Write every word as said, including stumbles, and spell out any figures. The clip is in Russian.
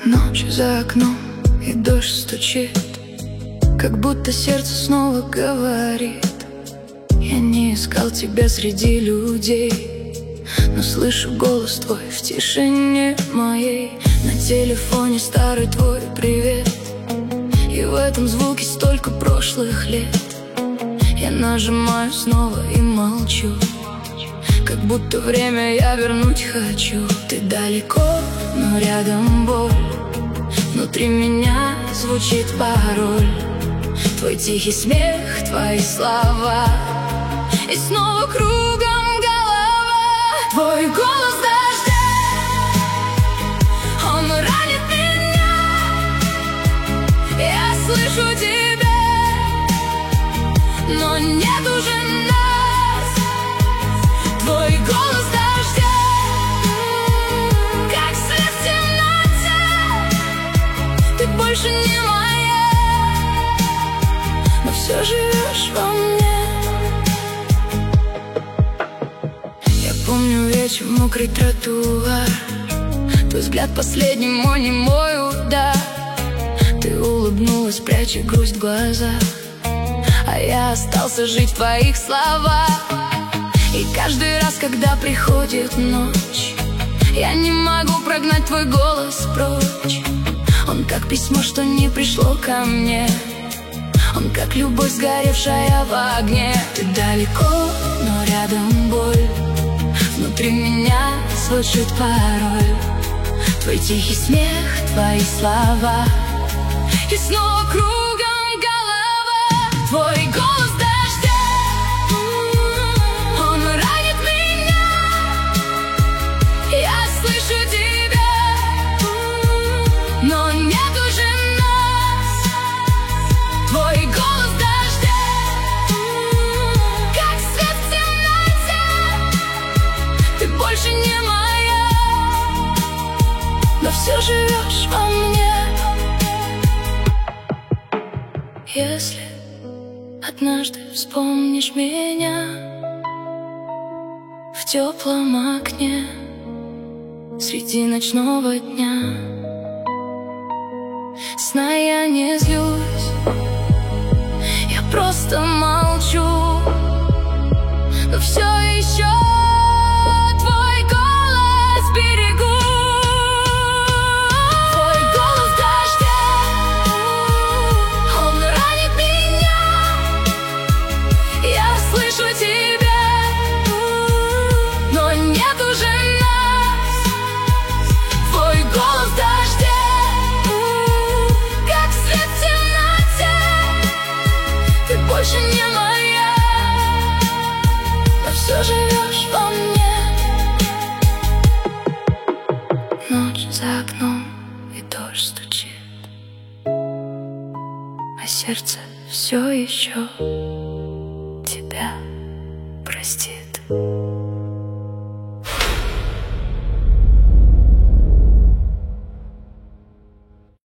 Ночь за окном и дождь стучит, как будто сердце снова говорит: я не искал тебя среди людей, но слышу голос твой в тишине моей. На телефоне старый твой привет, и в этом звуке столько прошлых лет. Я нажимаю снова и молчу, как будто время я вернуть хочу. Ты далеко, но рядом боль, внутри меня звучит пароль. Твой тихий смех, твои слова, и снова кругом голова. Твой голос дождя, он ранит меня. Я слышу тебя, но нет уже нас. Твой голос дождя, как свет в темноте. Ты больше не моя, но все живешь во мне. Я помню вечер, мокрый тротуар, твой взгляд последний мой немой удар. Ты улыбнулась, пряча грусть в глазах, а я остался жить в твоих словах. И каждый раз, когда приходит ночь, я не могу прогнать твой голос прочь. Он как письмо, что не пришло ко мне, он как любовь, сгоревшая в огне. Ты далеко, но рядом боль, внутри меня звучит пароль. Твой тихий смех, твои слова, и снова кругом голова. Твой голос дождя, он ранит меня. Я слышу тебя, но нет уже нас. Твой голос дождя, как свет в темноте. Ты больше не моя, но все живешь во мне. Если однажды вспомнишь меня в теплом окне среди ночного дня, сна я не злюсь, я просто молчу, но все еще твой голос берегу. Твой голос дождя, он ранит меня. Я слышу тебя, но нет уже нас. Твой голос дождя, как свет в темноте. Ты больше не моя, но все живешь во мне. Ночь за окном и дождь стучит, а сердце все еще тебя простит.